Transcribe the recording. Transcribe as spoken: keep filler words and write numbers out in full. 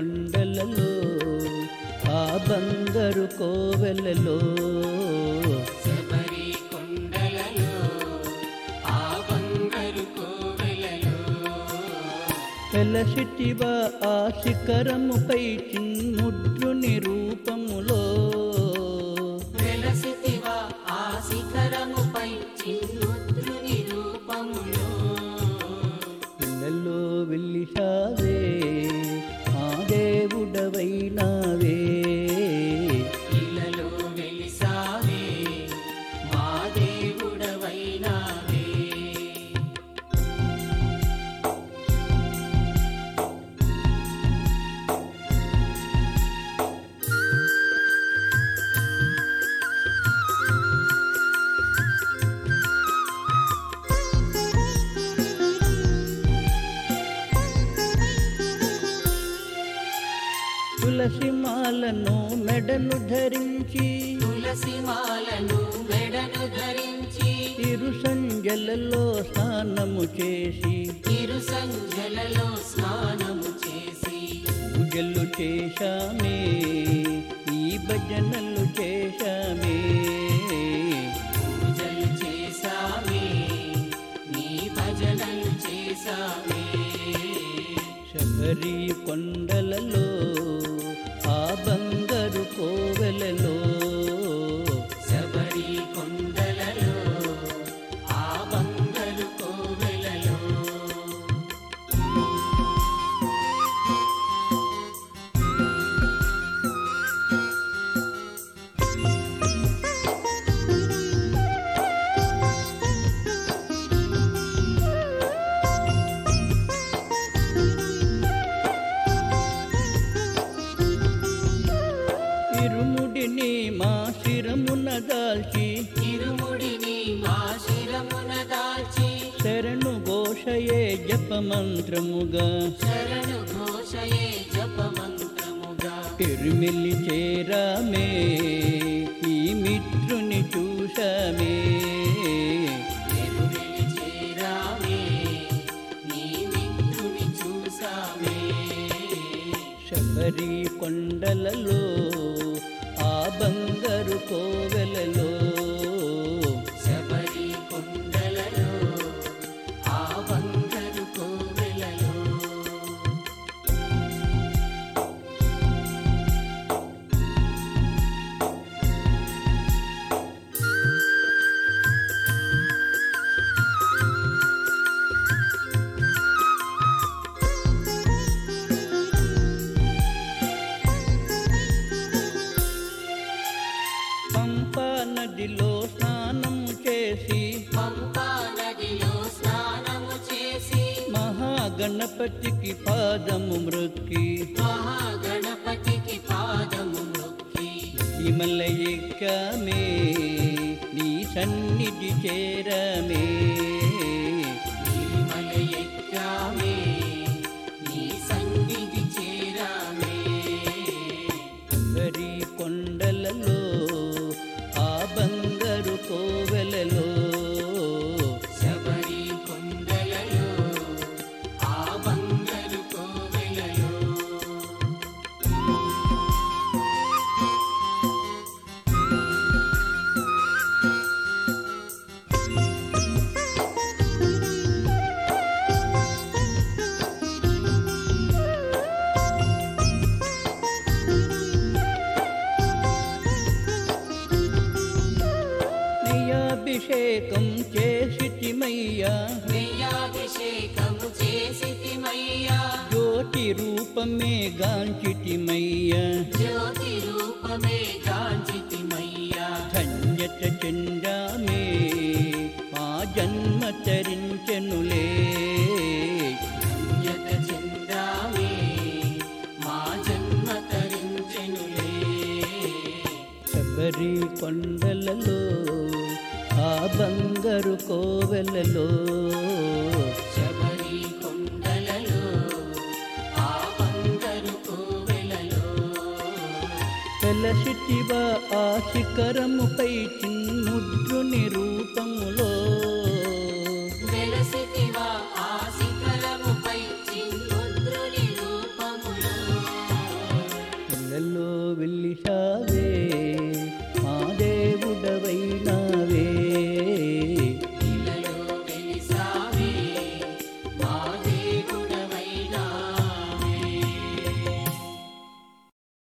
కొండలలో ఆ బంగారు కోవెలలో శబరి కొండలలో ఆ బంగారు కోవెలలో వెలసిటివా ఆ శిఖరముపై చిన్ముద్రుని రూపములో వెలసితివా ఆ శిఖరముపై చిన్ముద్రుని రూపములో ఇళ్ళలో వెల్లిసావే మా దేవుడవైనావే ఇలలో వెలిసావే మా దేవుడవైనావే తులసి మాలను మెడను ధరించి తులసి మాలను మెడను ధరించి తిరు సంజలలో స్నానము చేసి తిరు సంధ్యలలో స్నానము చేసి పూజలు చేశామే ఈ భజనలు చేశామే పూజలు చేసామే నీ భజనలు చేసామే శబరి కొండలలో ఆ బంగారు కోవెలలో శబరి కొండలలో ఆ బంగారు కోవెలలో ఇరుముడిని మా శిరమున దాల్చి ఇరుముడిని మా శిరమున దాల్చి శరణు ఘోషయే జపమంత్రముగా శరణు ఘోషయే జపమంత్రముగా తిరుమిల్లి చేరామే ఈ మిత్రుని చూశామే తిరుమిలి చేరామే నీ మిత్రుని చూసామే శబరి కొండలలో ఆ బంగారు కోవెలలో శబరి కొండలలో ఆ బంగారు కోవెలలో పంపా నదిలో స్నానం చేసి పంపా నదిలో స్నానము చేసి మహాగణపతికి పాదము మృక్కి మహాగణపతికి పాదము మొక్కి విమల ఎక్కామే నీ సన్నిధి చేరమే తిరుమల ఎక్కామే నీ సన్నిధి చేరామే శబరి కొండలలో ఆ బంగారు కోవెలలో శబరి కొండలలో ఆ బంగారు కోవెలలో నెయ్యాభిషేకం చేసితిమయ్యా నెయ్యాభిషేకము చేసితిమయ్యా జ్యోతి రూపమే గాంచితిమయ్యా జ్యోతి రూపమే గాంచితిమయ్యా ధన్యత చెందామే మా జన్మ తరించెనులే ధన్యత చెందామే మా జన్మ తరించెనులే శబరి కొండలలో ఆ బంగారు కోవెలలో శబరి కొండలలో ఆ బంగారు కోవెలలో వెలసిటివా ఆ శిఖరముపై చిన్ముద్రుని రూపములో